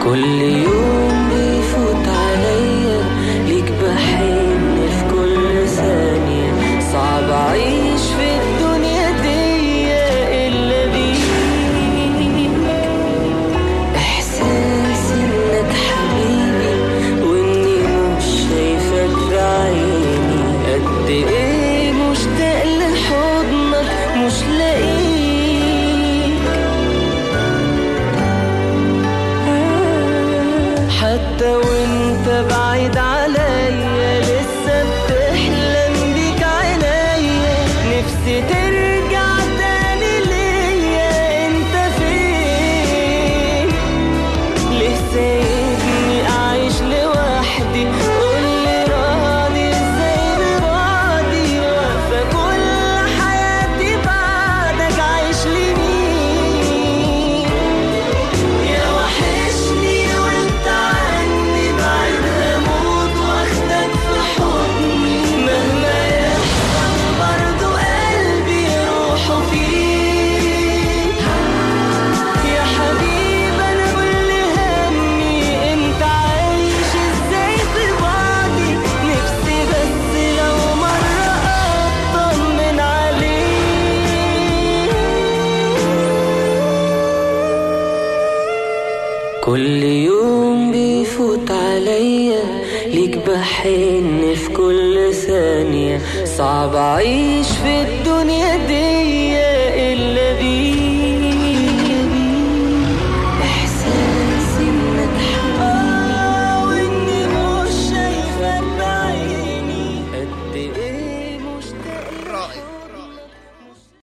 كل يوم بيفوت عليا ليك بحن في كل ثانية. صعب أعيش في الدنيا دي إلا بيك. إحساس إنك حبيبي وإني مش شايفك بعيني. قد إيه مشتاق لحضنك مش لاقيك. حتى وانت بعيد عليا لسه بتحلم بيك عينيا. نفسي ترجع تاني ليا. انت فين؟ ليه سايبني اعيش لوحدي؟ قولي راضي ازاي براضي؟ واقفة كل حياتي بعدك عايش لمين؟ يا وحشني وانت عني بعيد هموت واخدك في حضني. مهما يحصل برضو قلبي روحه فيك. يا حبيبي انا كل همي انت عايش ازاي في بعدي. نفسي بس لو مرة اطمن عليك. كل يوم بيفوت عليا ليك بحن في كل ثانية. صعب أعيش في الدنيا دي